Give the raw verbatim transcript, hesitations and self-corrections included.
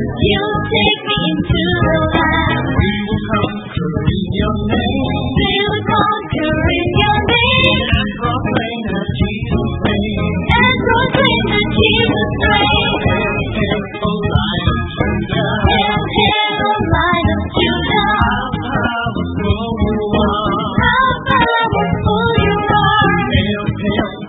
You take me into the light. We will conquer in your name. We will conquer in your name. And proclaim that Jesus reigns. And proclaim that Jesus reigns. Hail, O Lion of Judah. Hail, hail, O Lion of Judah. Our power, full you are. How powerful you are. Hail, hail,